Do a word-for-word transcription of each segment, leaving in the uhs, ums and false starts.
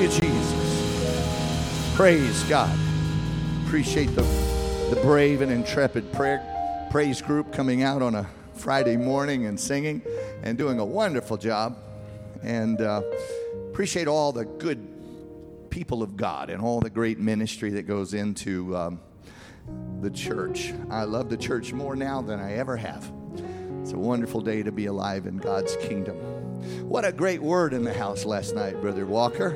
you, Jesus. Praise God. Appreciate the, the brave and intrepid prayer praise group coming out on a Friday morning and singing and doing a wonderful job. And uh, appreciate all the good people of God and all the great ministry that goes into um, the church. I love the church more now than I ever have. It's a wonderful day to be alive in God's kingdom. What a great word in the house last night, Brother Walker.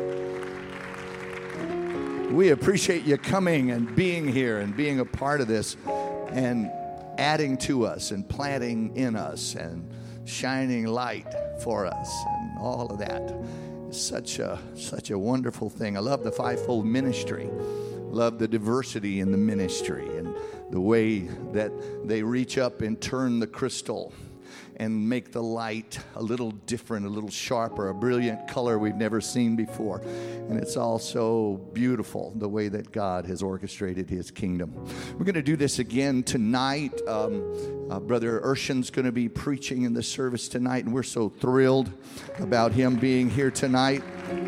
We appreciate you coming and being here and being a part of this and adding to us and planting in us and shining light for us and all of that. It's such a, such a wonderful thing. I love the fivefold ministry. Love the diversity in the ministry and the way that they reach up and turn the crystal and make the light a little different, a little sharper, a brilliant color we've never seen before. And it's all so beautiful, the way that God has orchestrated his kingdom. We're going to do this again tonight. Um, uh, Brother Urshan's going to be preaching in the service tonight, and we're so thrilled about him being here tonight.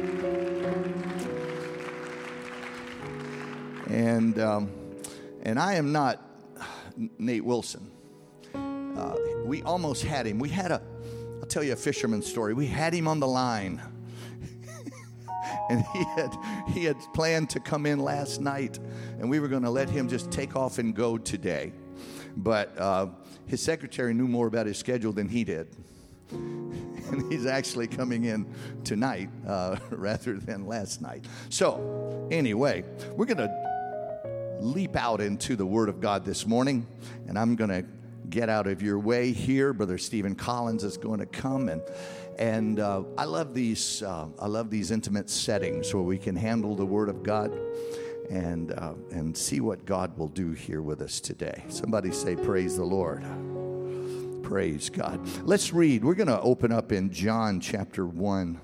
And um, and I am not Nate Wilson. Uh, we almost had him. We had a, I'll tell you a fisherman story. We had him on the line. And he had he had planned to come in last night, and we were going to let him just take off and go today. But uh, his secretary knew more about his schedule than he did. And he's actually coming in tonight uh, rather than last night. So anyway, we're going to leap out into the Word of God this morning, and I'm going to get out of your way here. Brother Stephen Collins is going to come, and and uh, I love these uh, I love these intimate settings where we can handle the Word of God and uh, and see what God will do here with us today. Somebody say, "Praise the Lord." Praise God. Let's read. We're going to open up in John chapter one.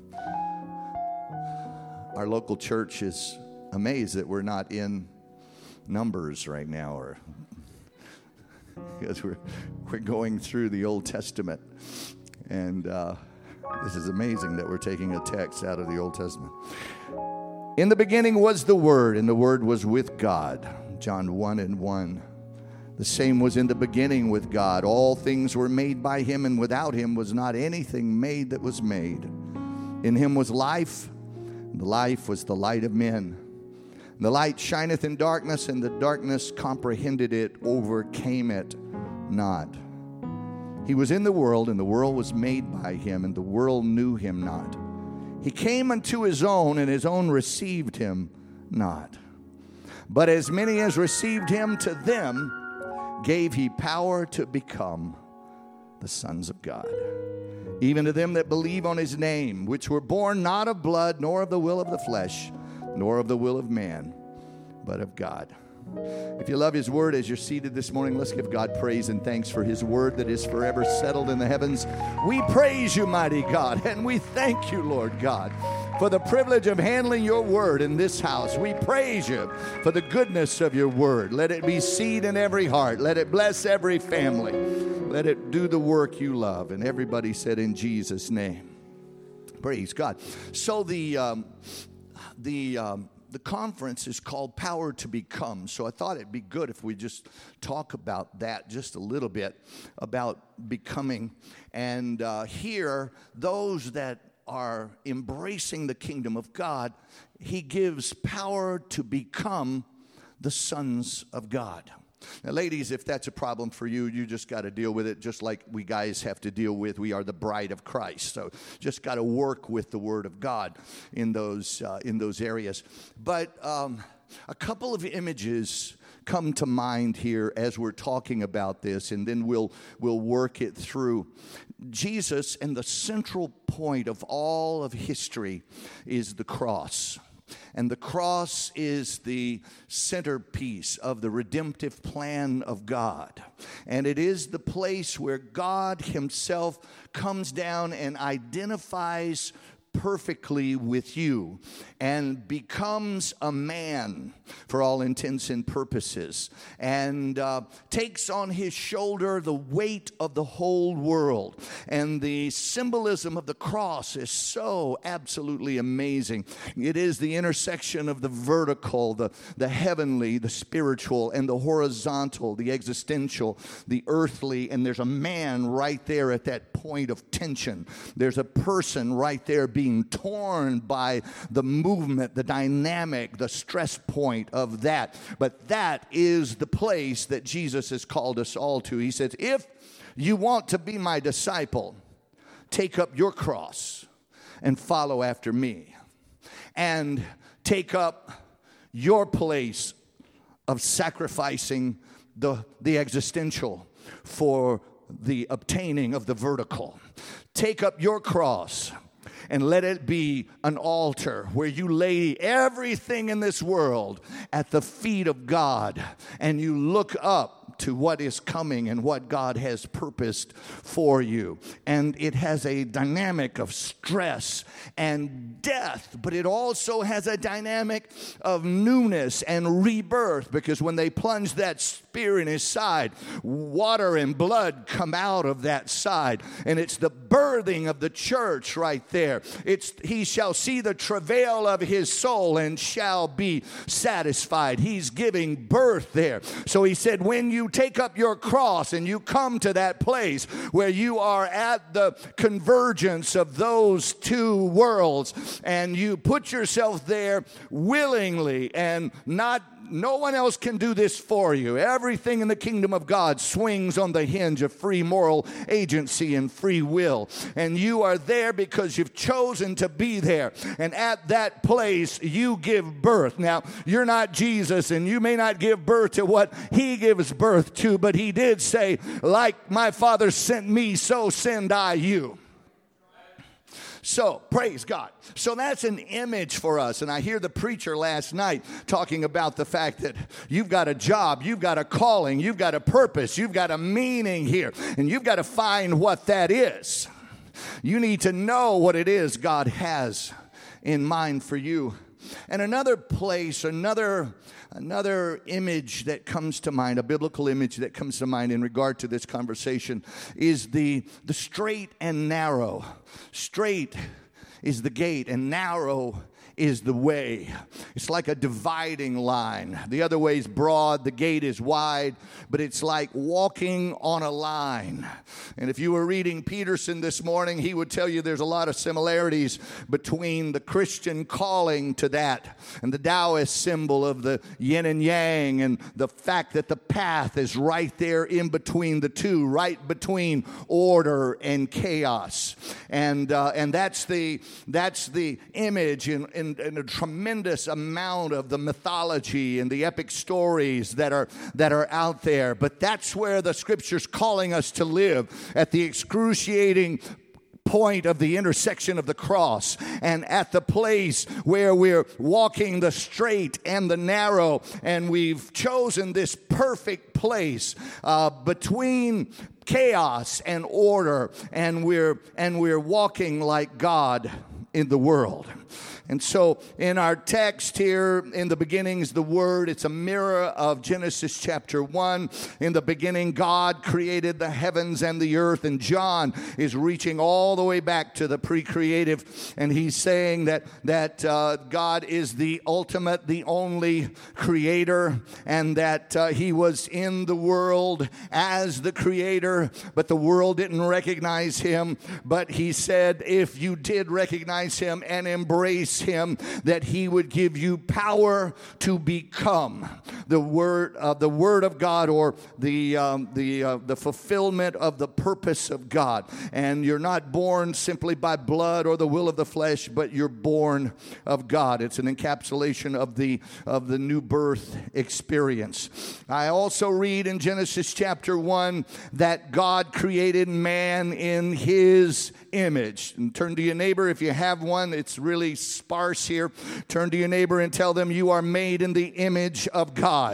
Our local church is amazed that we're not in Numbers right now, or because we're we're going through the Old Testament, and uh, this is amazing that we're taking a text out of the Old Testament. In the beginning was the Word, and the Word was with God. John one and one. The same was in the beginning with God. All things were made by him, and without him was not anything made that was made. In him was life, and the life was the light of men. The light shineth in darkness, and the darkness comprehended it, overcame it not. He was in the world, and the world was made by him, and the world knew him not. He came unto his own, and his own received him not. But as many as received him, to them gave he power to become the sons of God, even to them that believe on his name, which were born not of blood, nor of the will of the flesh, nor of the will of man, but of God. If you love his word, as you're seated this morning, let's give God praise and thanks for his word that is forever settled in the heavens. We praise you, mighty God, and we thank you, Lord God, for the privilege of handling your word in this house. We praise you for the goodness of your word. Let it be seed in every heart. Let it bless every family. Let it do the work you love. And everybody said, in Jesus' name. Praise God. So the um, the um, the conference is called Power to Become. So I thought it'd be good if we just talk about that just a little bit, about becoming. And uh, here, those that are embracing the kingdom of God, he gives power to become the sons of God. Now, ladies, if that's a problem for you, you just got to deal with it just like we guys have to deal with. We are the bride of Christ, so just got to work with the Word of God in those uh, in those areas. But um, a couple of images come to mind here as we're talking about this, and then we'll we'll work it through. Jesus, and the central point of all of history is the cross. And the cross is the centerpiece of the redemptive plan of God. And it is the place where God himself comes down and identifies perfectly with you and becomes a man for all intents and purposes, and uh, takes on his shoulder the weight of the whole world. And the symbolism of the cross is so absolutely amazing. It is the intersection of the vertical, the, the heavenly, the spiritual, and the horizontal, the existential, the earthly, and there's a man right there at that point of tension. There's a person right there being torn by the movement, the dynamic, the stress point of that. But that is the place that Jesus has called us all to. He says, if you want to be my disciple, take up your cross and follow after me. And take up your place of sacrificing the, the existential for the obtaining of the vertical. Take up your cross and let it be an altar where you lay everything in this world at the feet of God, and you look up to what is coming and what God has purposed for you. And it has a dynamic of stress and death, but it also has a dynamic of newness and rebirth, because when they plunge that spear in his side, water and blood come out of that side, and it's the birthing of the church right there. It's he shall see the travail of his soul and shall be satisfied. He's giving birth there. So he said, when you take up your cross and you come to that place where you are at the convergence of those two worlds, and you put yourself there willingly, and not no one else can do this for you. Everything in the kingdom of God swings on the hinge of free moral agency and free will. And you are there because you've chosen to be there. And at that place, you give birth. Now, you're not Jesus, and you may not give birth to what he gives birth to, but he did say, like my Father sent me, so send I you. So, praise God. So that's an image for us. And I hear the preacher last night talking about the fact that you've got a job, you've got a calling, you've got a purpose, you've got a meaning here, and you've got to find what that is. You need to know what it is God has in mind for you. And another place, another another image that comes to mind, a biblical image that comes to mind in regard to this conversation, is the, the straight and narrow. Straight is the gate, and narrow is the way. It's like a dividing line. The other way is broad, the gate is wide, but it's like walking on a line. And if you were reading Peterson this morning, he would tell you there's a lot of similarities between the Christian calling to that and the Taoist symbol of the yin and yang, and the fact that the path is right there in between the two, right between order and chaos. And uh, and that's the that's the image in, in And a tremendous amount of the mythology and the epic stories that are that are out there. But that's where the Scripture's calling us to live, at the excruciating point of the intersection of the cross, and at the place where we're walking the straight and the narrow, and we've chosen this perfect place uh, between chaos and order, and we're and we're walking like God in the world. And so in our text here, in the beginning is the Word. It's a mirror of Genesis chapter one. In the beginning, God created the heavens and the earth. And John is reaching all the way back to the pre-creative. And he's saying that, that uh, God is the ultimate, the only creator. And that uh, he was in the world as the creator. But the world didn't recognize him. But he said, if you did recognize him and embrace him, that he would give you power to become the word of uh, the word of God, or the um, the uh, the fulfillment of the purpose of God. And you're not born simply by blood or the will of the flesh, but you're born of God. It's an encapsulation of the of the new birth experience. I also read in Genesis chapter one that God created man in his image. And turn to your neighbor if you have one. It's really sparse here. Turn to your neighbor and tell them, you are made in the image of God.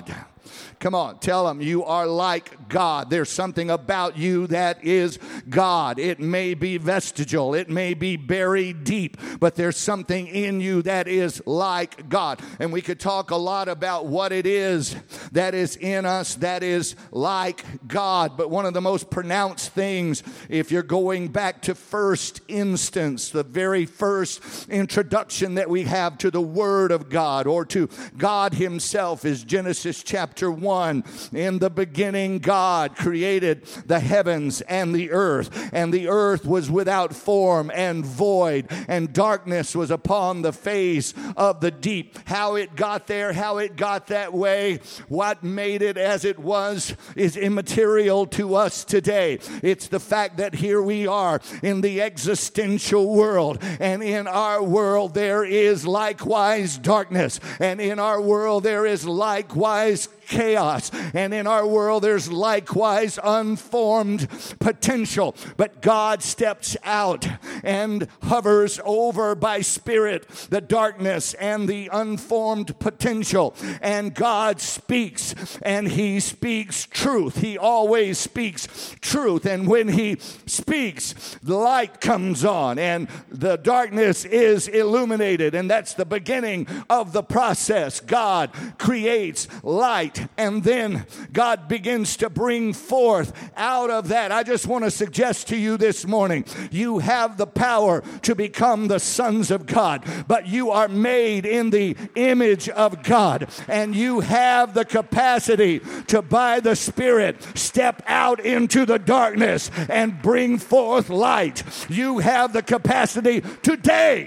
Come on, tell them you are like God. There's something about you that is God. It may be vestigial. It may be buried deep, but there's something in you that is like God. And we could talk a lot about what it is that is in us that is like God. But one of the most pronounced things, if you're going back to first instance, the very first introduction that we have to the Word of God or to God Himself, is Genesis chapter one. In the beginning, God created the heavens and the earth, and the earth was without form and void, and darkness was upon the face of the deep. How it got there, how it got that way, what made it as it was is immaterial to us today. It's the fact that here we are in the existential world, and in our world there is likewise darkness, and in our world there is likewise chaos, and in our world there's likewise unformed potential. But God steps out and hovers over by Spirit the darkness and the unformed potential, and God speaks, and He speaks truth. He always speaks truth, and when He speaks, the light comes on and the darkness is illuminated, and that's the beginning of the process. God creates light, and then God begins to bring forth out of that. I just want to suggest to you this morning, you have the power to become the sons of God, but you are made in the image of God, and you have the capacity to, by the Spirit, step out into the darkness and bring forth light. You have the capacity today.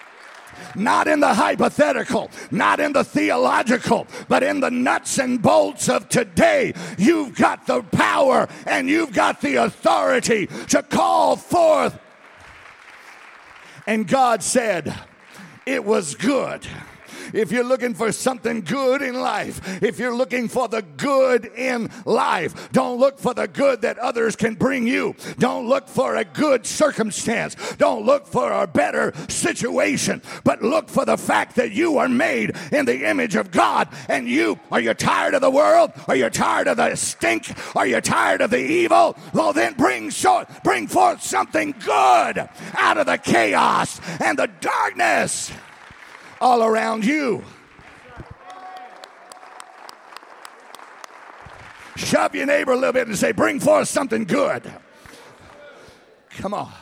Not in the hypothetical, not in the theological, but in the nuts and bolts of today. You've got the power and you've got the authority to call forth. And God said, it was good. If you're looking for something good in life, if you're looking for the good in life, don't look for the good that others can bring you. Don't look for a good circumstance. Don't look for a better situation, but look for the fact that you are made in the image of God. And you, are you tired of the world? Are you tired of the stink? Are you tired of the evil? Well, then bring, so, bring forth something good out of the chaos and the darkness all around you. Shove your neighbor a little bit and say, bring forth something good. Come on.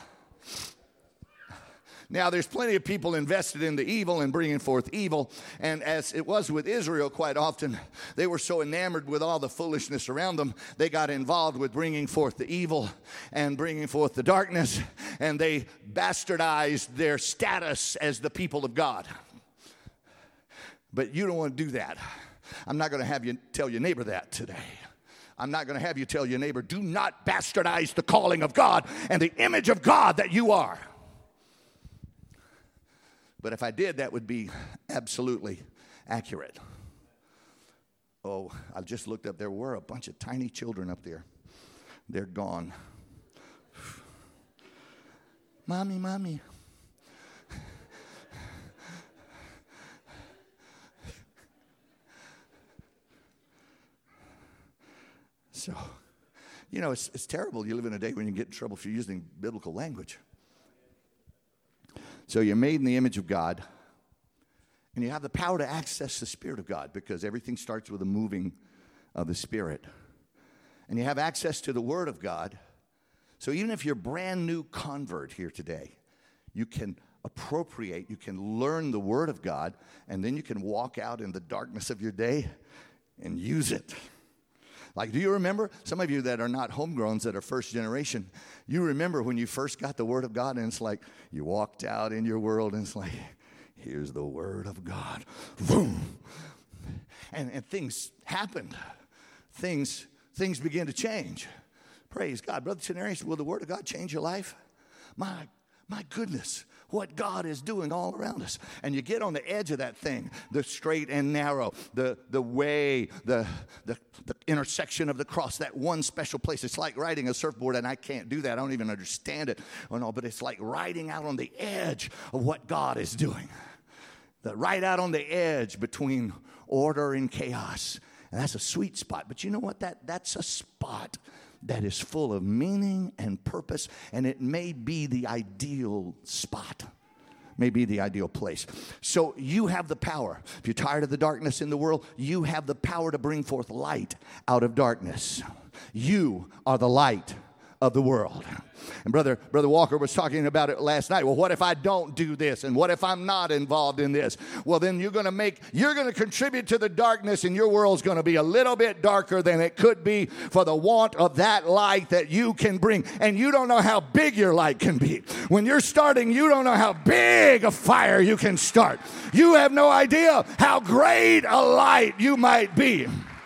Now, there's plenty of people invested in the evil and bringing forth evil. And as it was with Israel quite often, they were so enamored with all the foolishness around them, they got involved with bringing forth the evil and bringing forth the darkness. And they bastardized their status as the people of God. But you don't want to do that. I'm not going to have you tell your neighbor that today. I'm not going to have you tell your neighbor, do not bastardize the calling of God and the image of God that you are. But if I did, that would be absolutely accurate. Oh, I just looked up. There were a bunch of tiny children up there. They're gone. Mommy, mommy. So, you know, it's, it's terrible. You live in a day when you get in trouble for using biblical language. So you're made in the image of God, and you have the power to access the Spirit of God, because everything starts with a moving of the Spirit. And you have access to the Word of God. So even if you're a brand new convert here today, you can appropriate, you can learn the Word of God, and then you can walk out in the darkness of your day and use it. Like, do you remember, some of you that are not homegrowns, that are first generation, you remember when you first got the Word of God, and it's like you walked out in your world, and it's like, here's the Word of God. Boom. And, and things happened. Things, things began to change. Praise God. Brother Tenerius, will the Word of God change your life? My, my goodness. What God is doing all around us. And you get on the edge of that thing, the straight and narrow, the, the way, the, the, the intersection of the cross, that one special place. It's like riding a surfboard, and I can't do that. I don't even understand it. Oh, no, but it's like riding out on the edge of what God is doing. The, right out on the edge between order and chaos And that's a sweet spot. But you know what? That, that's a spot that is full of meaning and purpose, and it may be the ideal spot. May be the ideal place. So you have the power. If you're tired of the darkness in the world, you have the power to bring forth light out of darkness. You are the light of the world. And brother brother Walker was talking about it last night. Well, what if I don't do this? And what if I'm not involved in this? Well, then you're going to make you're going to contribute to the darkness, and your world's going to be a little bit darker than it could be for the want of that light that you can bring. And you don't know how big your light can be. When you're starting, you don't know how big a fire you can start. You have no idea how great a light you might be.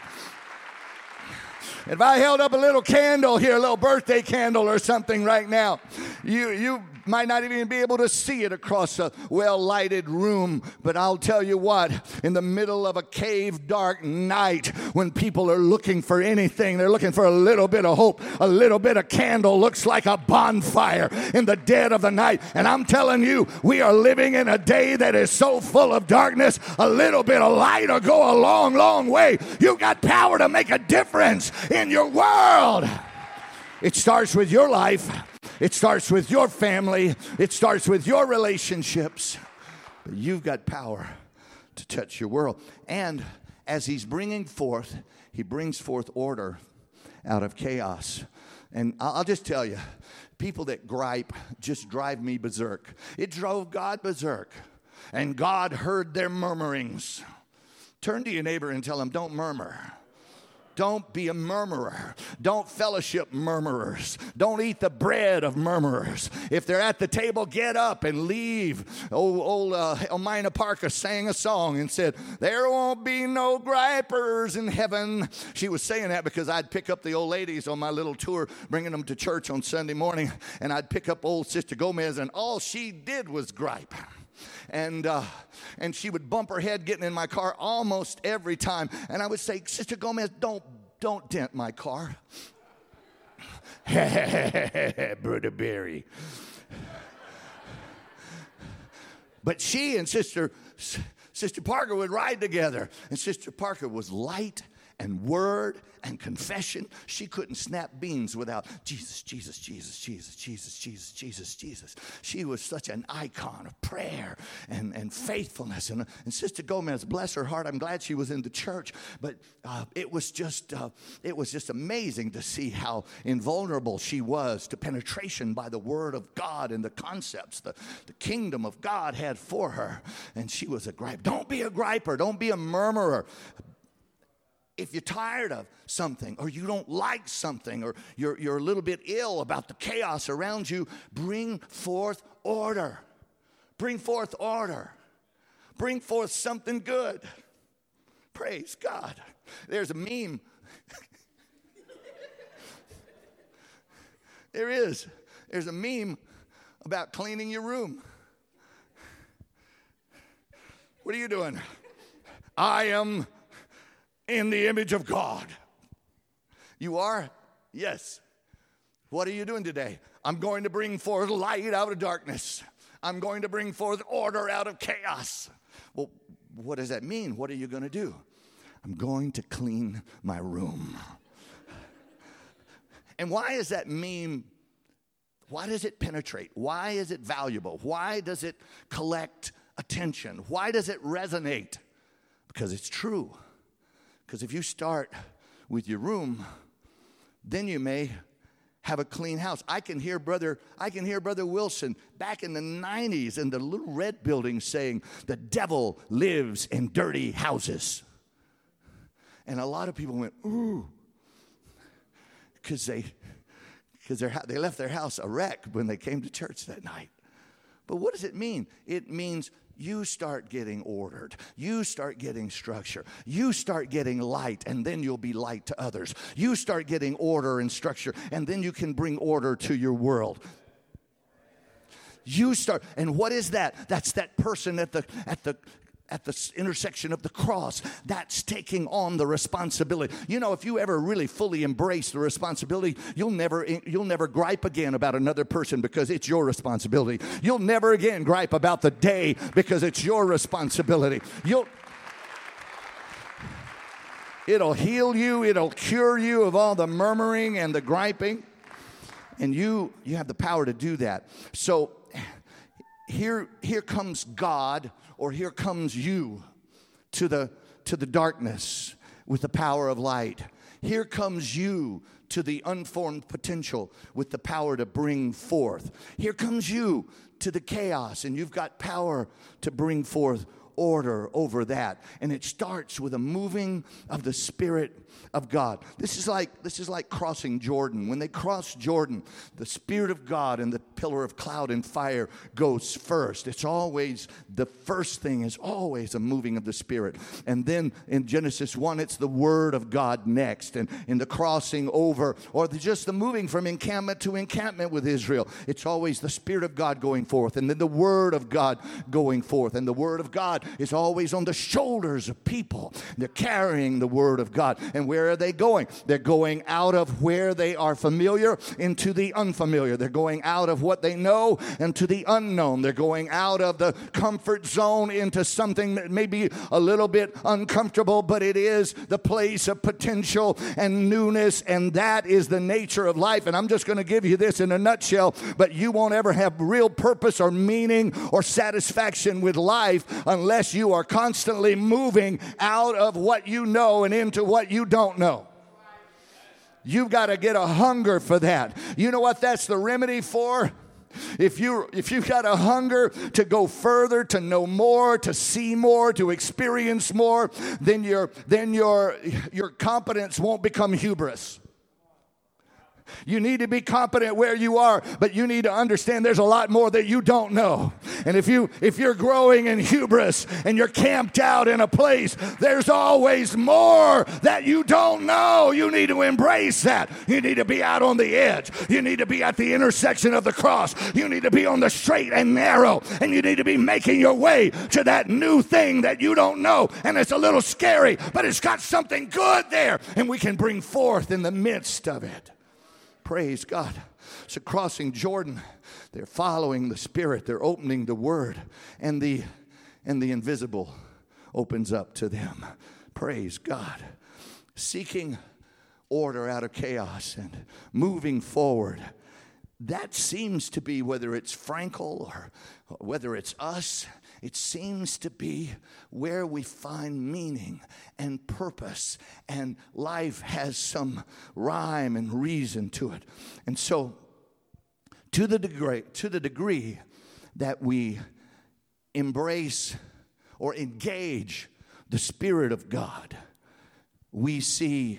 If I held up a little candle here, a little birthday candle or something right now, you you might not even be able to see it across a well-lighted room. But I'll tell you what, in the middle of a cave dark night, when people are looking for anything, they're looking for a little bit of hope, a little bit of candle looks like a bonfire in the dead of the night. And I'm telling you, we are living in a day that is so full of darkness, a little bit of light will go a long, long way. You've got power to make a difference in your world. It starts with your life. It starts with your family. It starts with your relationships. But you've got power to touch your world. And as he's bringing forth, he brings forth order out of chaos. And I'll just tell you, people that gripe just drive me berserk. It drove God berserk. And God heard their murmurings. Turn to your neighbor and tell him, don't murmur. Don't be a murmurer. Don't fellowship murmurers. Don't eat the bread of murmurers. If they're at the table, get up and leave. Old, old uh, Elmina Parker sang a song and said, there won't be no gripers in heaven. She was saying that because I'd pick up the old ladies on my little tour, bringing them to church on Sunday morning, and I'd pick up old Sister Gomez, and all she did was gripe. And uh, and she would bump her head getting in my car almost every time. And I would say, Sister Gomez, don't, don't dent my car. Brother Barry. But she and Sister, Sister Parker would ride together. And Sister Parker was light and word and confession. She couldn't snap beans without Jesus, Jesus, Jesus, Jesus, Jesus, Jesus, Jesus, Jesus. She was such an icon of prayer and, and faithfulness. And, and Sister Gomez, bless her heart, I'm glad she was in the church. But uh, it was just uh, it was just amazing to see how invulnerable she was to penetration by the word of God and the concepts the, the kingdom of God had for her. And she was a griper. Don't be a griper. Don't be a murmurer. If you're tired of something, or you don't like something, or you're, you're a little bit ill about the chaos around you, bring forth order. Bring forth order. Bring forth something good. Praise God. There's a meme. There is. There's a meme about cleaning your room. What are you doing? I am in the image of God. You are? Yes. What are you doing today? I'm going to bring forth light out of darkness. I'm going to bring forth order out of chaos. Well, what does that mean? What are you going to do? I'm going to clean my room. And why is that meme, why does it penetrate? Why is it valuable? Why does it collect attention? Why does it resonate? Because it's true. Because if you start with your room, then you may have a clean house. I can hear brother, I can hear Brother Wilson back in the nineties in the little red building saying, the devil lives in dirty houses. And a lot of people went, ooh, because they, because they left their house a wreck when they came to church that night. But what does it mean? It means you start getting ordered. You start getting structure. You start getting light, and then you'll be light to others. You start getting order and structure, and then you can bring order to your world. You start, and what is that? That's that person at the at the at the intersection of the cross. That's taking on the responsibility. You know, if you ever really fully embrace the responsibility, you'll never you'll never gripe again about another person because it's your responsibility. You'll never again gripe about the day because it's your responsibility. You'll It'll heal you. It'll cure you of all the murmuring and the griping. And you, you have the power to do that. So here, here comes God, or here comes you to the, to the darkness with the power of light. Here comes you to the unformed potential with the power to bring forth. Here comes you to the chaos, and you've got power to bring forth order over that. And it starts with a moving of the Spirit of God. This is like this is like crossing Jordan. When they cross Jordan, the Spirit of God and the pillar of cloud and fire goes first. It's always the first thing is always a moving of the Spirit. And then in Genesis one, it's the Word of God next. And in the crossing over, or the, just the moving from encampment to encampment with Israel, it's always the Spirit of God going forth, and then the Word of God going forth. And the Word of God is always on the shoulders of people. They're carrying the Word of God. And where are they going? They're going out of where they are familiar into the unfamiliar. They're going out of what they know into the unknown. They're going out of the comfort zone into something that may be a little bit uncomfortable, but it is the place of potential and newness, and that is the nature of life. And I'm just going to give you this in a nutshell, but you won't ever have real purpose or meaning or satisfaction with life unless you are constantly moving out of what you know and into what you don't know. You've got to get a hunger for that. You know what that's the remedy for? If you if you've got a hunger to go further, to know more, to see more, to experience more, then your then your your competence won't become hubris. You need to be competent where you are, but you need to understand there's a lot more that you don't know. And if you if you're growing in hubris and you're camped out in a place, there's always more that you don't know. You need to embrace that. You need to be out on the edge. You need to be at the intersection of the cross. You need to be on the straight and narrow, and you need to be making your way to that new thing that you don't know. And it's a little scary, but it's got something good there, and we can bring forth in the midst of it. Praise God. So crossing Jordan, they're following the Spirit. They're opening the Word. And the, and the invisible opens up to them. Praise God. Seeking order out of chaos and moving forward. That seems to be, whether it's Frankel or whether it's us, it seems to be where we find meaning and purpose, and life has some rhyme and reason to it. And so, to the degree, to the degree that we embrace or engage the Spirit of God, we see,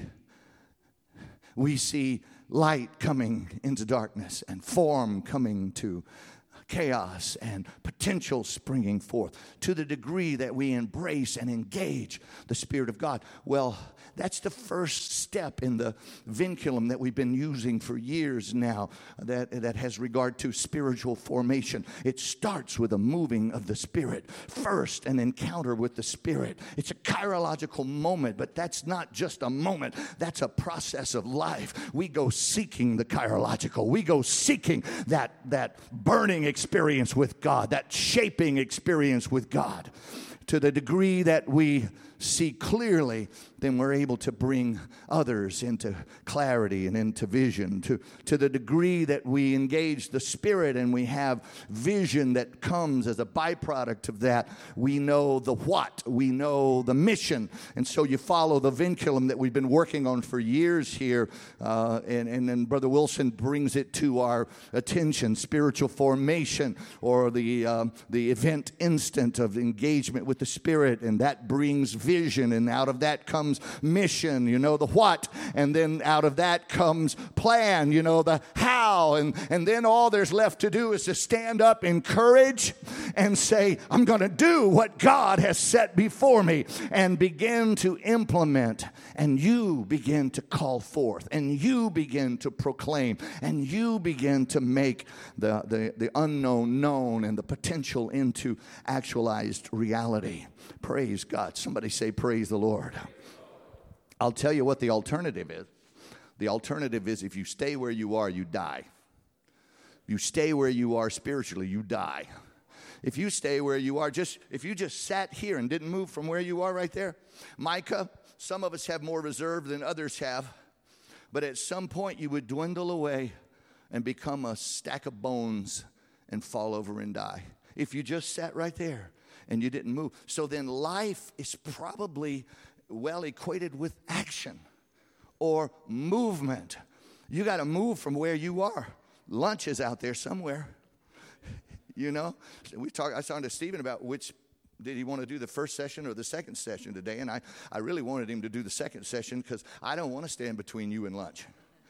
we see light coming into darkness and form coming to chaos and potential springing forth. To the degree that we embrace and engage the Spirit of God, well, that's the first step in the vinculum that we've been using for years now that, that has regard to spiritual formation. It starts with a moving of the Spirit. First, an encounter with the Spirit. It's a chirological moment, but that's not just a moment. That's a process of life. We go seeking the chirological. We go seeking that, that burning experience with God, that shaping experience with God. To the degree that we see clearly, then we're able to bring others into clarity and into vision. To, to the degree that we engage the Spirit and we have vision that comes as a byproduct of that, we know the what, we know the mission. And so you follow the vinculum that we've been working on for years here, uh, and, and then Brother Wilson brings it to our attention, spiritual formation, or the, um, the event instant of engagement with the Spirit, and that brings vision, and out of that comes mission, you know, the what, and then out of that comes plan, you know, the how, and, and then all there's left to do is to stand up in courage and say, I'm going to do what God has set before me, and begin to implement, and you begin to call forth, and you begin to proclaim, and you begin to make the, the, the unknown known and the potential into actualized reality. Praise God. Somebody say, praise the Lord. I'll tell you what the alternative is. The alternative is if you stay where you are, you die. If you stay where you are spiritually, you die. If you stay where you are, just if you just sat here and didn't move from where you are right there, Micah, some of us have more reserve than others have. But at some point, you would dwindle away and become a stack of bones and fall over and die. If you just sat right there and you didn't move. So then life is probably well equated with action or movement. You got to move from where you are. Lunch is out there somewhere. You know, we talked. I was talking to Stephen about which did he want to do, the first session or the second session today, and I, I really wanted him to do the second session because I don't want to stand between you and lunch.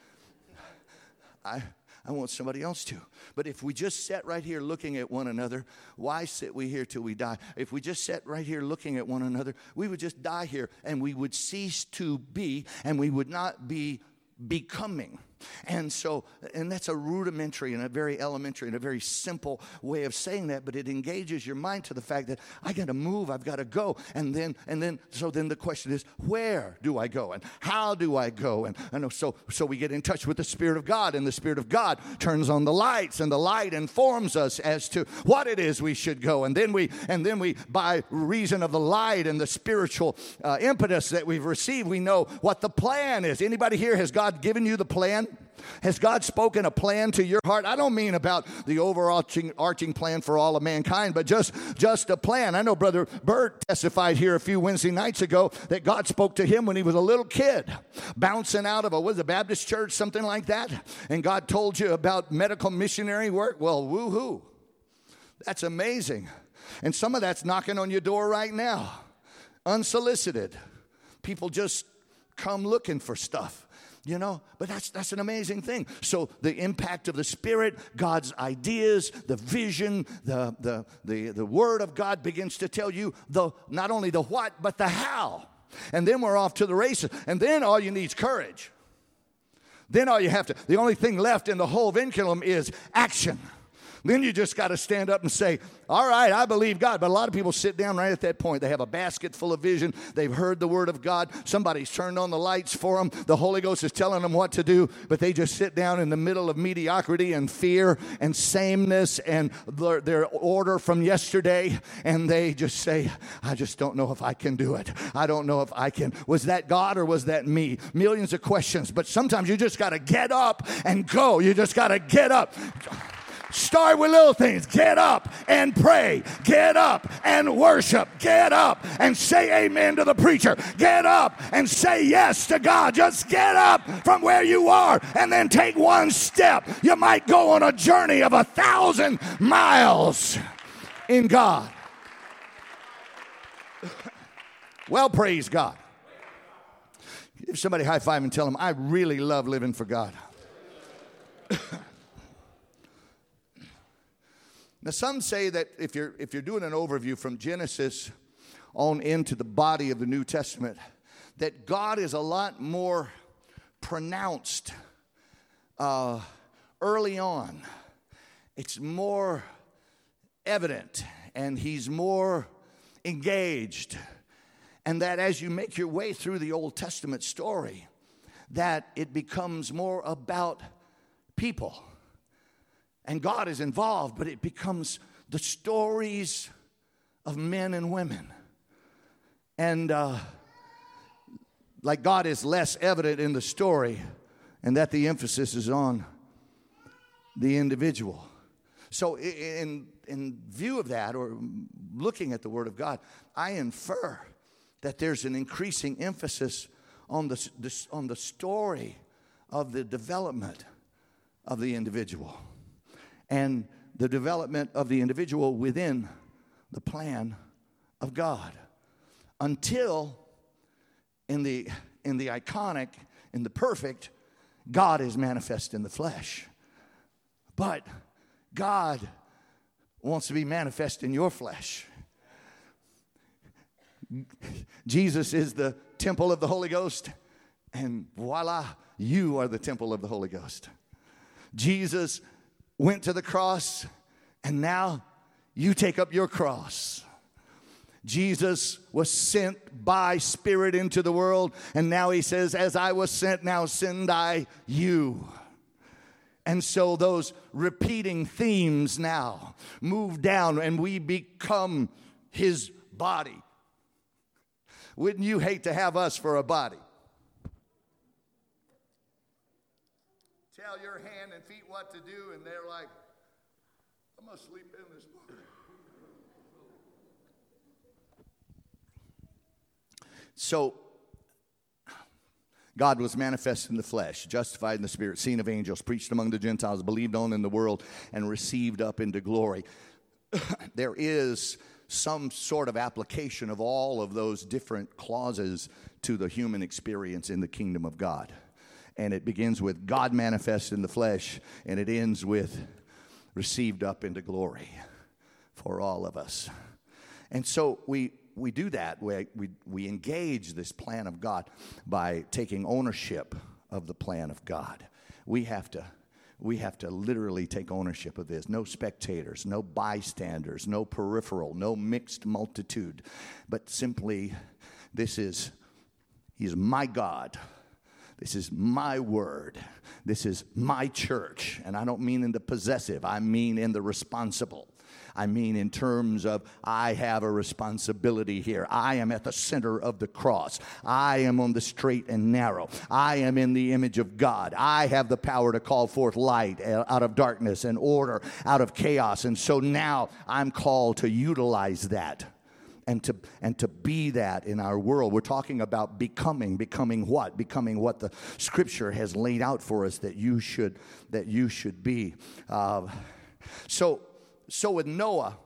I I want somebody else to. But if we just sat right here looking at one another, why sit we here till we die? If we just sat right here looking at one another, we would just die here, and we would cease to be, and we would not be becoming. And so, and that's a rudimentary and a very elementary and a very simple way of saying that, but it engages your mind to the fact that I got to move, I've got to go. And then, and then, so then the question is, where do I go? And how do I go? And, and so, so we get in touch with the Spirit of God, and the Spirit of God turns on the lights, and the light informs us as to what it is we should go. And then we, and then we, by reason of the light and the spiritual uh, impetus that we've received, we know what the plan is. Anybody here, has God given you the plan? Has God spoken a plan to your heart? I don't mean about the overarching arching plan for all of mankind, but just, just a plan. I know Brother Bert testified here a few Wednesday nights ago that God spoke to him when he was a little kid, bouncing out of a, what was it, Baptist church, something like that. And God told you about medical missionary work. Well, woo-hoo. That's amazing. And some of that's knocking on your door right now, unsolicited. People just come looking for stuff. You know, but that's that's an amazing thing. So the impact of the Spirit, God's ideas, the vision, the the the, the Word of God begins to tell you the not only the what, but the how. And then we're off to the races. And then all you need is courage. Then all you have to, the only thing left in the whole vinculum is action. Then you just got to stand up and say, all right, I believe God. But a lot of people sit down right at that point. They have a basket full of vision. They've heard the word of God. Somebody's turned on the lights for them. The Holy Ghost is telling them what to do. But they just sit down in the middle of mediocrity and fear and sameness and their, their order from yesterday. And they just say, I just don't know if I can do it. I don't know if I can. Was that God or was that me? Millions of questions. But sometimes you just got to get up and go. You just got to get up. Start with little things. Get up and pray. Get up and worship. Get up and say amen to the preacher. Get up and say yes to God. Just get up from where you are and then take one step. You might go on a journey of a thousand miles in God. Well, praise God. Give somebody a high five and tell them, I really love living for God. Now, some say that if you're if you're doing an overview from Genesis on into the body of the New Testament, that God is a lot more pronounced uh, early on. It's more evident, and he's more engaged. And that as you make your way through the Old Testament story, that it becomes more about people. And God is involved, but it becomes the stories of men and women. And uh, like God is less evident in the story, and that the emphasis is on the individual. So in, in view of that, or looking at the Word of God, I infer that there's an increasing emphasis on the, the, on the story of the development of the individual. And the development of the individual within the plan of God. Until in the in the iconic, in the perfect, God is manifest in the flesh. But God wants to be manifest in your flesh. Jesus is the temple of the Holy Ghost, and voila, you are the temple of the Holy Ghost. Jesus went to the cross, and now you take up your cross. Jesus was sent by Spirit into the world, and now he says, as I was sent, now send I you. And so those repeating themes now move down, and we become his body. Wouldn't you hate to have us for a body? Tell your hand and feet what to do, and they're like, I'm going to sleep in this morning. So, God was manifest in the flesh, justified in the spirit, seen of angels, preached among the Gentiles, believed on in the world, and received up into glory. There is some sort of application of all of those different clauses to the human experience in the kingdom of God. And it begins with God manifest in the flesh, and it ends with received up into glory for all of us. And so we we do that. We, we, we engage this plan of God by taking ownership of the plan of God. We have to We have to literally take ownership of this. No spectators, no bystanders, no peripheral, no mixed multitude, but simply this is, He's my God. This is my word. This is my church. And I don't mean in the possessive. I mean in the responsible. I mean in terms of I have a responsibility here. I am at the center of the cross. I am on the straight and narrow. I am in the image of God. I have the power to call forth light out of darkness and order out of chaos. And so now I'm called to utilize that. And to and to be that in our world. We're talking about becoming. Becoming what? Becoming what the Scripture has laid out for us that you should that you should be. Uh, so so with Noah,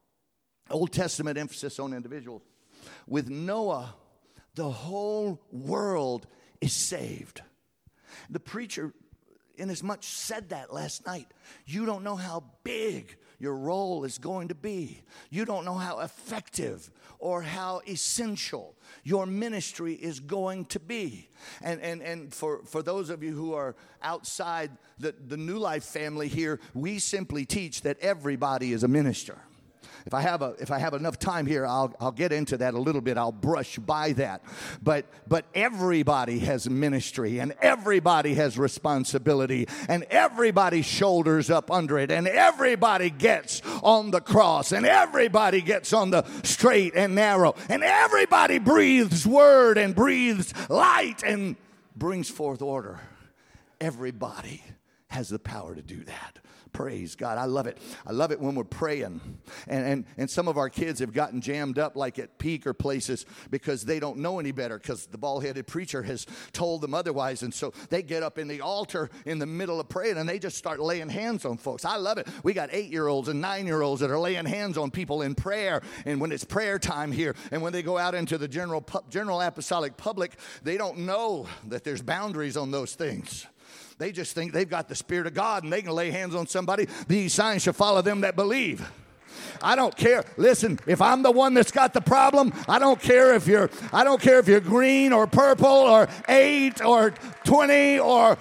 Old Testament emphasis on individuals. With Noah, the whole world is saved. The preacher, inasmuch said that last night. You don't know how big your role is going to be. You don't know how effective or how essential your ministry is going to be. And and and for, for those of you who are outside the, the New Life family here, we simply teach that everybody is a minister. If I have a if I have enough time here, I'll I'll get into that a little bit. I'll brush by that. But but everybody has ministry, and everybody has responsibility, and everybody shoulders up under it, and everybody gets on the cross, and everybody gets on the straight and narrow, and everybody breathes word and breathes light and brings forth order. Everybody has the power to do that. Praise God. I love it. I love it when we're praying. And, and, and some of our kids have gotten jammed up like at Peak or places because they don't know any better because the bald-headed preacher has told them otherwise. And so they get up in the altar in the middle of praying and they just start laying hands on folks. I love it. We got eight-year-olds and nine-year-olds that are laying hands on people in prayer. And when it's prayer time here and when they go out into the general, general apostolic public, they don't know that there's boundaries on those things. They just think they've got the Spirit of God and they can lay hands on somebody. These signs shall follow them that believe. I don't care. Listen, if I'm the one that's got the problem, I don't care if you're I don't care if you're green or purple or eight or twenty or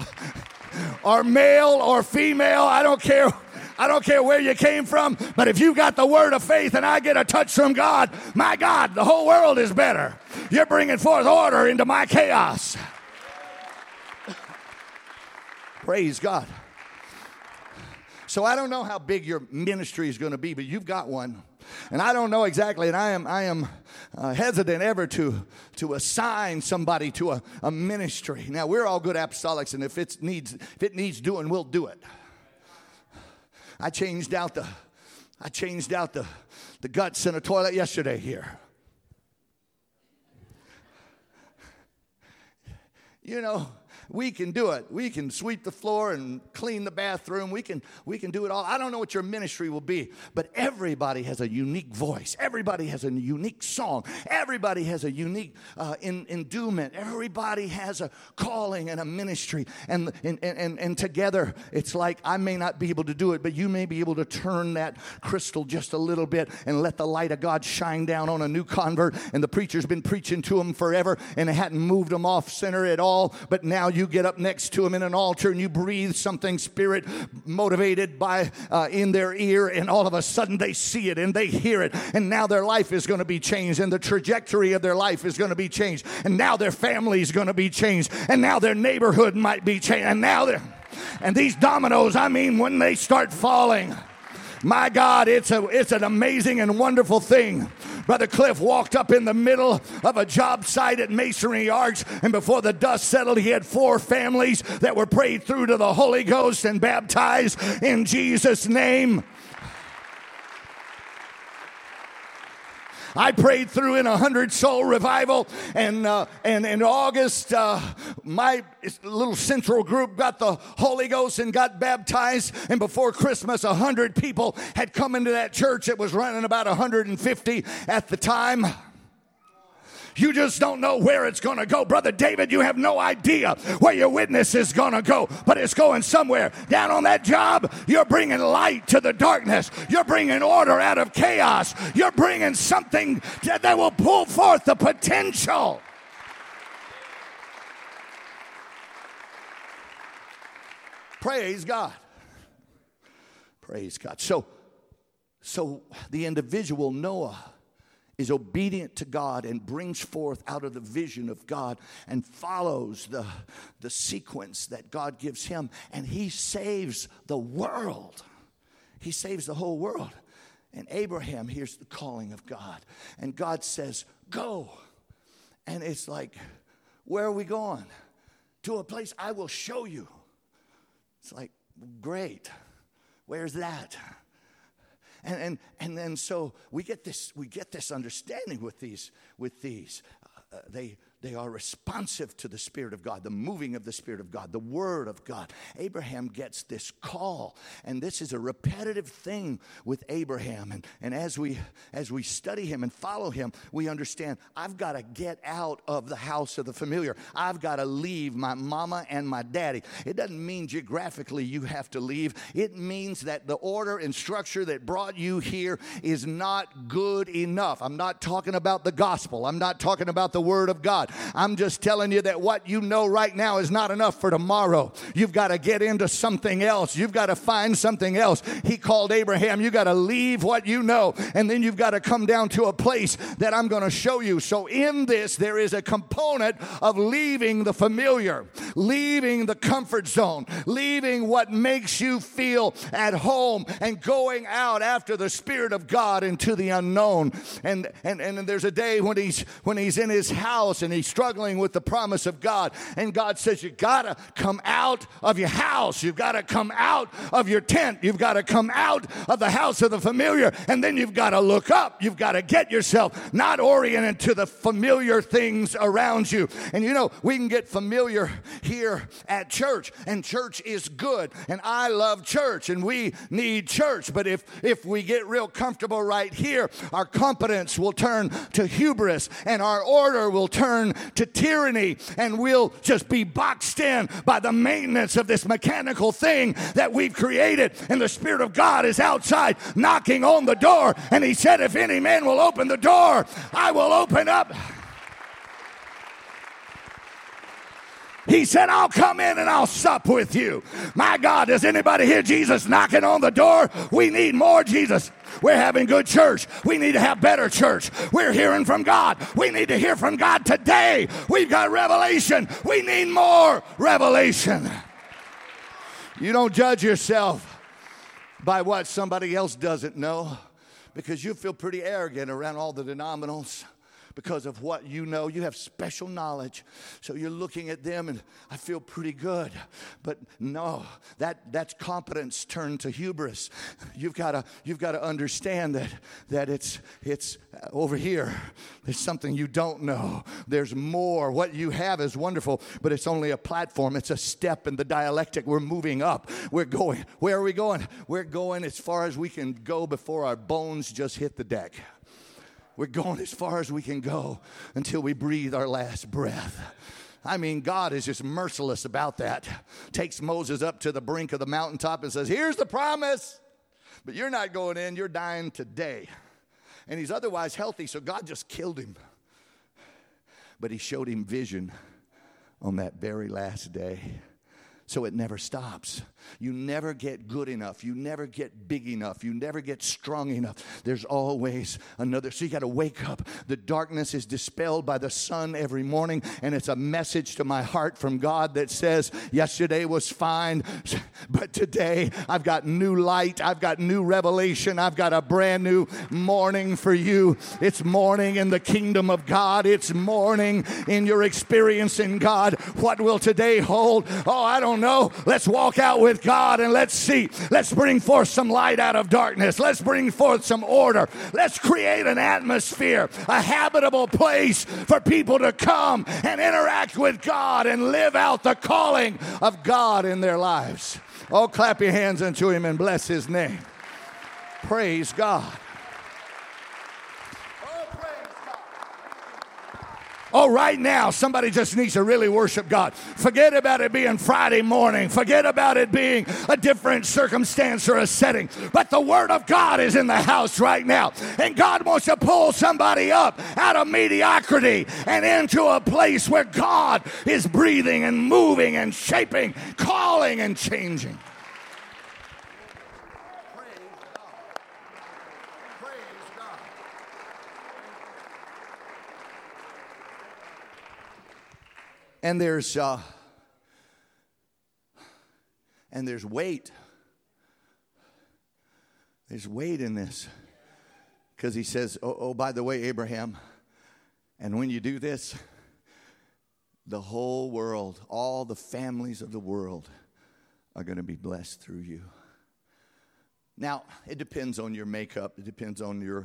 or male or female. I don't care. I don't care where you came from, but if you got the word of faith and I get a touch from God, my God, the whole world is better. You're bringing forth order into my chaos. Praise God. So I don't know how big your ministry is going to be, but you've got one. And I don't know exactly, and I am I am uh, hesitant ever to, to assign somebody to a, a ministry. Now, we're all good apostolics, and if it needs if it needs doing, we'll do it. I changed out the I changed out the, the guts in a toilet yesterday here. You know, we can do it. We can sweep the floor and clean the bathroom. We can we can do it all. I don't know what your ministry will be, but everybody has a unique voice. Everybody has a unique song. Everybody has a unique uh, in, endowment. Everybody has a calling and a ministry. And, and, and, and together, it's like I may not be able to do it, but you may be able to turn that crystal just a little bit and let the light of God shine down on a new convert. And the preacher's been preaching to them forever, and it hadn't moved them off center at all. But now you get up next to them in an altar and you breathe something spirit motivated by uh, in their ear, and all of a sudden they see it and they hear it, and now their life is going to be changed, and the trajectory of their life is going to be changed, and now their family is going to be changed, and now their neighborhood might be changed, and now they're and these dominoes, I mean, when they start falling, My God, it's a it's an amazing and wonderful thing. Brother Cliff walked up in the middle of a job site at Masonry Arch, and before the dust settled, he had four families that were prayed through to the Holy Ghost and baptized in Jesus' name. I prayed through in a hundred soul revival, and uh, and in August, uh, my little central group got the Holy Ghost and got baptized. And before Christmas, a hundred people had come into that church. It was running about one hundred fifty at the time. You just don't know where it's going to go. Brother David, you have no idea where your witness is going to go, but it's going somewhere. Down on that job, you're bringing light to the darkness. You're bringing order out of chaos. You're bringing something that will pull forth the potential. Praise God. Praise God. So, so the individual Noah is obedient to God and brings forth out of the vision of God and follows the, the sequence that God gives him. And he saves the world. He saves the whole world. And Abraham hears the calling of God. And God says, go. And it's like, where are we going? To a place I will show you. It's like, great. Where's that? And, and and then so we get this we get this understanding with these with these uh, they they are responsive to the Spirit of God, the moving of the Spirit of God, the Word of God. Abraham gets this call, and this is a repetitive thing with Abraham. And, and as we as we study him and follow him, we understand I've got to get out of the house of the familiar. I've got to leave my mama and my daddy. It doesn't mean geographically you have to leave. It means that the order and structure that brought you here is not good enough. I'm not talking about the gospel. I'm not talking about the Word of God. I'm just telling you that what you know right now is not enough for tomorrow. You've got to get into something else. You've got to find something else. He called Abraham, you got to leave what you know, and then you've got to come down to a place that I'm going to show you. So in this, there is a component of leaving the familiar, leaving the comfort zone, leaving what makes you feel at home, and going out after the Spirit of God into the unknown. And and and there's a day when he's when he's in his house and he's struggling with the promise of God, and God says, you got to come out of your house. You've got to come out of your tent. You've got to come out of the house of the familiar, and then you've got to look up. You've got to get yourself not oriented to the familiar things around you. And you know, we can get familiar here at church, and church is good, and I love church, and we need church. But if if we get real comfortable right here, our competence will turn to hubris, and our order will turn to tyranny, and we'll just be boxed in by the maintenance of this mechanical thing that we've created. And the Spirit of God is outside knocking on the door, and he said, if any man will open the door, I will open up. He said, I'll come in and I'll sup with you. My God, does anybody hear Jesus knocking on the door? We need more Jesus. We're having good church. We need to have better church. We're hearing from God. We need to hear from God today. We've got revelation. We need more revelation. You don't judge yourself by what somebody else doesn't know, because you feel pretty arrogant around all the denominals. Because of what you know, you have special knowledge. So you're looking at them and I feel pretty good. But no, that that's competence turned to hubris. You've got to you've got to understand that that it's it's over here. There's something you don't know. There's more. What you have is wonderful, but it's only a platform. It's a step in the dialectic. We're moving up. We're going. Where are we going? We're going as far as we can go before our bones just hit the deck. We're going as far as we can go until we breathe our last breath. I mean, God is just merciless about that. Takes Moses up to the brink of the mountaintop and says, here's the promise, but you're not going in. You're dying today. And he's otherwise healthy, so God just killed him. But he showed him vision on that very last day. So it never stops. You never get good enough. You never get big enough. You never get strong enough. There's always another. So you got to wake up. The darkness is dispelled by the sun every morning, and it's a message to my heart from God that says, yesterday was fine, but today I've got new light. I've got new revelation. I've got a brand new morning for you. It's morning in the kingdom of God. It's morning in your experience in God. What will today hold? Oh, I don't know. Let's walk out with God and let's see. Let's bring forth some light out of darkness. Let's bring forth some order. Let's create an atmosphere, a habitable place for people to come and interact with God and live out the calling of God in their lives. Oh, clap your hands unto him and bless his name. Praise God. Oh, right now, somebody just needs to really worship God. Forget about it being Friday morning. Forget about it being a different circumstance or a setting. But the Word of God is in the house right now. And God wants to pull somebody up out of mediocrity and into a place where God is breathing and moving and shaping, calling and changing. And there's uh, and there's weight. There's weight in this. Because he says, oh, oh, by the way, Abraham, and when you do this, the whole world, all the families of the world are going to be blessed through you. Now, it depends on your makeup. It depends on your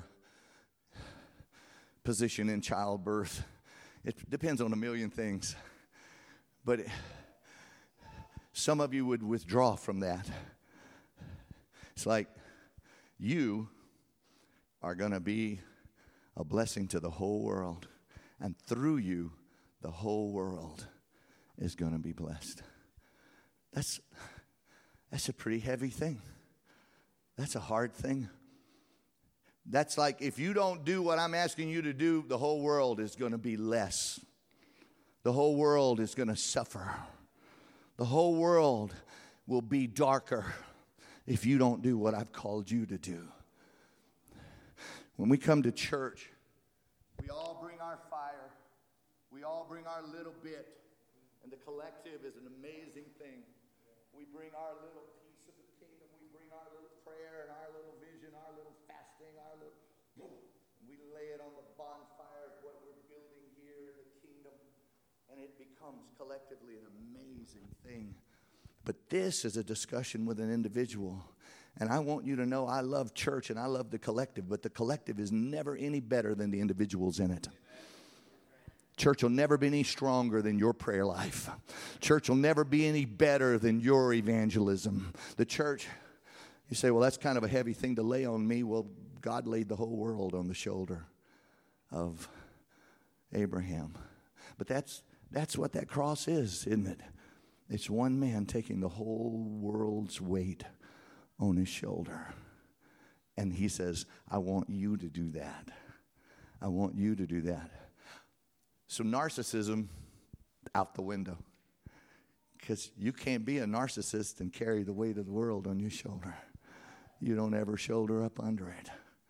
position in childbirth. It depends on a million things. But some of you would withdraw from that. It's like you are going to be a blessing to the whole world. And through you, the whole world is going to be blessed. That's, that's a pretty heavy thing. That's a hard thing. That's like if you don't do what I'm asking you to do, the whole world is going to be less. The whole world is going to suffer. The whole world will be darker if you don't do what I've called you to do. When we come to church, we all bring our fire. We all bring our little bit. And the collective is an amazing thing. We bring our little piece of the kingdom. We bring our little prayer and our little vision, our little fasting, our little... We lay it on the bonfire of what we're building here in the kingdom. And it becomes collectively an amazing thing. But this is a discussion with an individual. And I want you to know I love church and I love the collective, but the collective is never any better than the individuals in it. Church will never be any stronger than your prayer life. Church will never be any better than your evangelism. The church, you say, well, that's kind of a heavy thing to lay on me. Well, God laid the whole world on the shoulder of Abraham. But that's That's what that cross is, isn't it? It's one man taking the whole world's weight on his shoulder. And he says, I want you to do that. I want you to do that. So narcissism, out the window. Because you can't be a narcissist and carry the weight of the world on your shoulder. You don't ever shoulder up under it.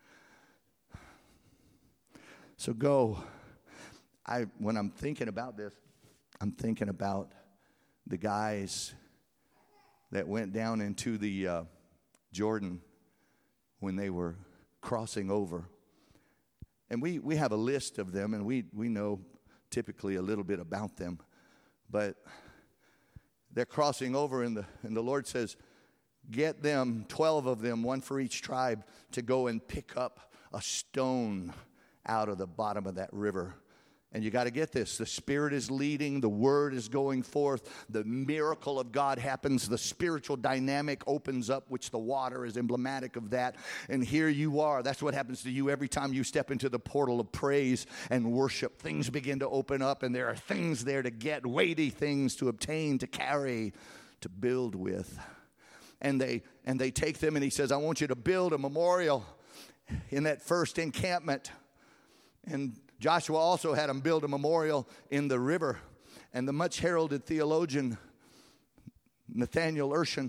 So go. I when I'm thinking about this, I'm thinking about the guys that went down into the uh, Jordan when they were crossing over. And we, we have a list of them, and we, we know typically a little bit about them. But they're crossing over, and the, and the Lord says, get them, twelve of them, one for each tribe, to go and pick up a stone out of the bottom of that river. And you got to get this. The Spirit is leading. The Word is going forth. The miracle of God happens. The spiritual dynamic opens up, which the water is emblematic of that. And here you are. That's what happens to you every time you step into the portal of praise and worship. Things begin to open up, and there are things there to get, weighty things to obtain, to carry, to build with. And they, and they take them, and he says, I want you to build a memorial in that first encampment. And Joshua also had them build a memorial in the river. And the much heralded theologian Nathaniel Urshan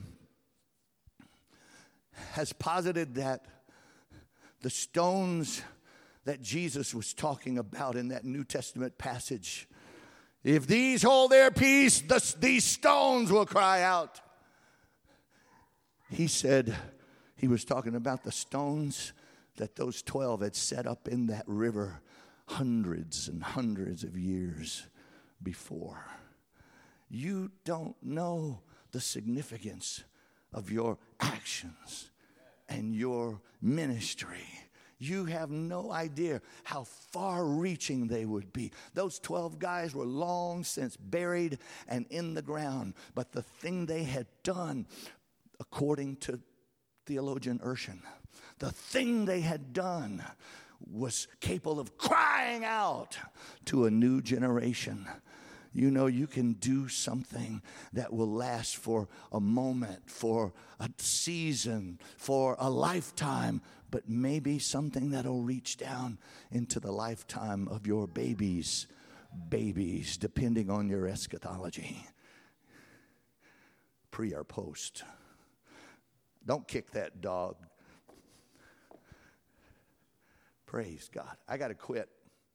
has posited that the stones that Jesus was talking about in that New Testament passage, if these hold their peace, the, these stones will cry out. He said he was talking about the stones that those twelve had set up in that river hundreds and hundreds of years before. You don't know the significance of your actions and your ministry. You have no idea how far-reaching they would be. Those twelve guys were long since buried and in the ground. But the thing they had done, according to theologian Urshan, the thing they had done was capable of crying out to a new generation. You know, you can do something that will last for a moment, for a season, for a lifetime, but maybe something that'll reach down into the lifetime of your babies, babies, depending on your eschatology. Pre or post. Don't kick that dog. Praise God. I got to quit.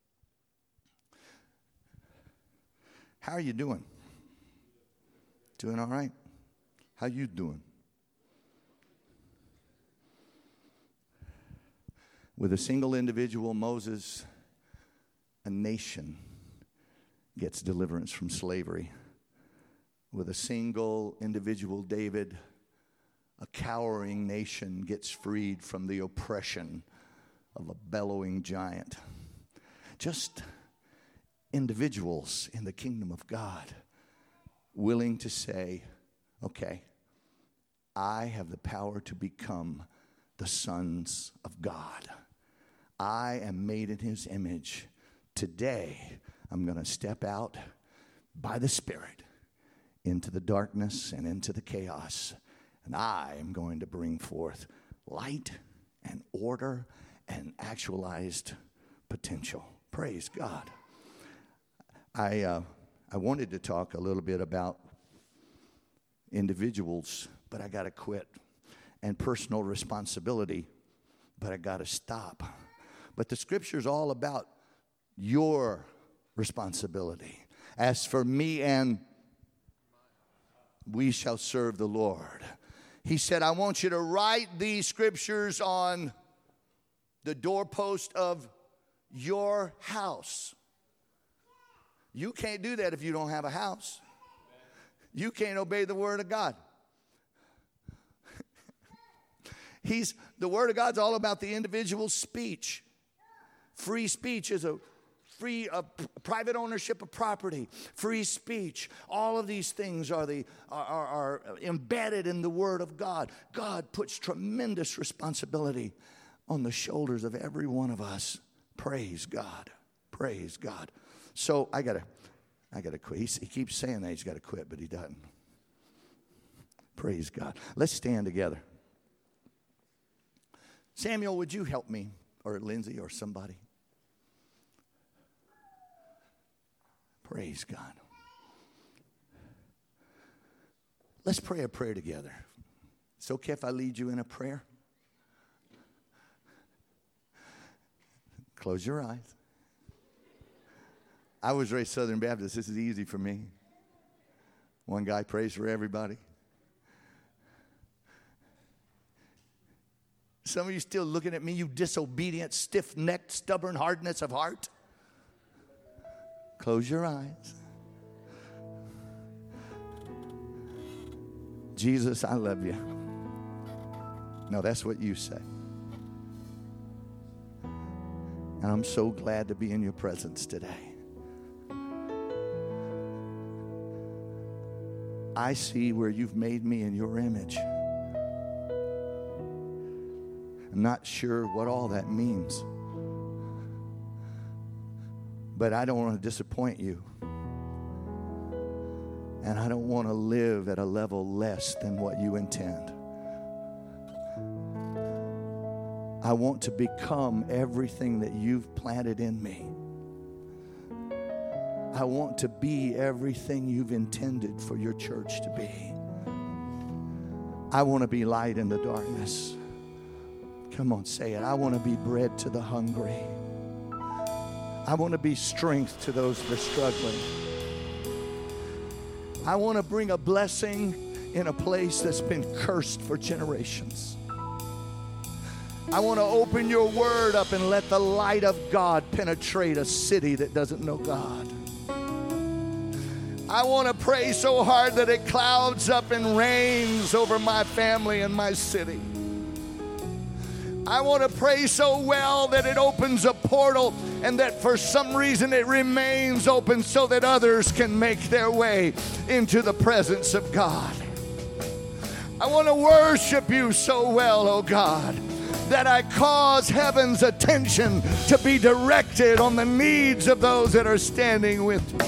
How are you doing? Doing all right? How you doing? With a single individual, Moses, a nation gets deliverance from slavery. With a single individual, David, a cowering nation gets freed from the oppression of a bellowing giant. Just individuals in the kingdom of God willing to say, okay, I have the power to become the sons of God. I am made in his image. Today, I'm going to step out by the Spirit into the darkness and into the chaos. And I am going to bring forth light and order and actualized potential. Praise God. I uh, I wanted to talk a little bit about individuals, but I got to quit, and personal responsibility, but I got to stop. But the Scripture's all about your responsibility. As for me and we shall serve the Lord. He said, I want you to write these Scriptures on the doorpost of your house. You can't do that if you don't have a house. You can't obey the Word of God. He's the Word of God's all about the individual's speech. Free speech is a free uh, p- private ownership of property. Free speech. All of these things are the are, are, are embedded in the Word of God. God puts tremendous responsibility on the shoulders of every one of us. Praise God. Praise God. So I gotta, I gotta quit. He, he keeps saying that he's got to quit, but he doesn't. Praise God. Let's stand together. Samuel, would you help me, or Lindsay, or somebody? Praise God. Let's pray a prayer together. It's okay if I lead you in a prayer? Close your eyes. I was raised Southern Baptist. This is easy for me. One guy prays for everybody. Some of you still looking at me, you disobedient, stiff-necked, stubborn hardness of heart. Close your eyes. Jesus, I love you. No, that's what you say. And I'm so glad to be in your presence today. I see where you've made me in your image. I'm not sure what all that means. But I don't want to disappoint you. And I don't want to live at a level less than what you intend. I want to become everything that you've planted in me. I want to be everything you've intended for your church to be. I want to be light in the darkness. Come on, say it. I want to be bread to the hungry. I want to be strength to those that are struggling. I want to bring a blessing in a place that's been cursed for generations. I want to open your word up and let the light of God penetrate a city that doesn't know God. I want to pray so hard that it clouds up and rains over my family and my city. I want to pray so well that it opens a portal and that for some reason it remains open so that others can make their way into the presence of God. I want to worship you so well, oh God, that I cause heaven's attention to be directed on the needs of those that are standing with me.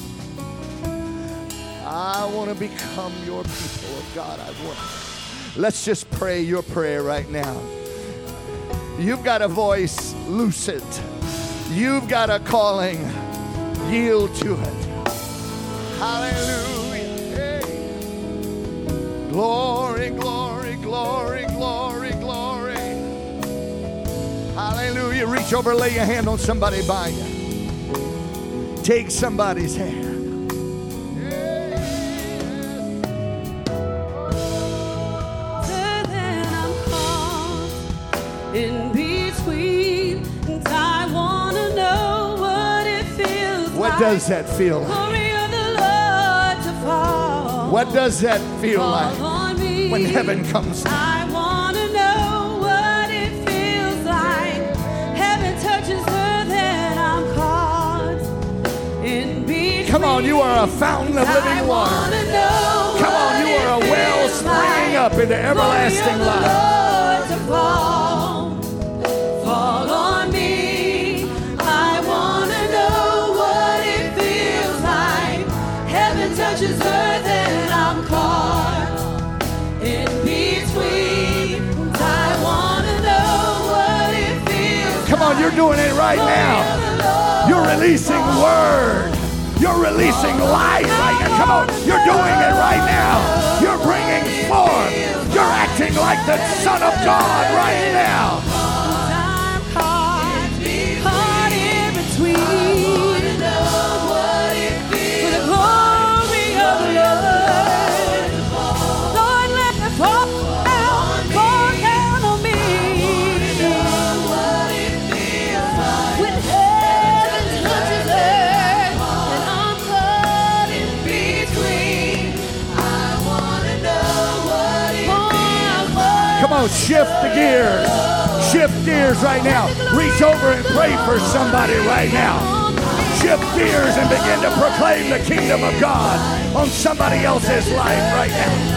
I want to become your people, oh God. I want. Let's just pray your prayer right now. You've got a voice, loose it. You've got a calling, yield to it. Hallelujah. Hey. Glory, glory, glory, glory, glory. Hallelujah. Reach over, lay your hand on somebody by you. Take somebody's hand. In between, and I want to know what it feels what like. What does that feel like? Glory of the Lord to fall. What does that feel fall like on me. When heaven comes down? I want to know what it feels like. Heaven touches her, then I'm caught in between. Come on, you are a fountain of living water. I wanna know Come on, you are a well springing like. up into everlasting Glory of the life. Lord to fall. Fall on me. I want to know what it feels like. Heaven touches earth and I'm caught in between. I want to know what it feels like. Come on, you're doing it right now. You're releasing word. You're releasing life right now. Come on, you're doing it right now. You're bringing forth. You're acting like the Son of God right now. Come on, shift the gears. Shift gears right now. Reach over and pray for somebody right now. Shift gears and begin to proclaim the kingdom of God on somebody else's life right now.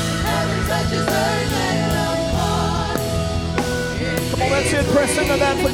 Press into that.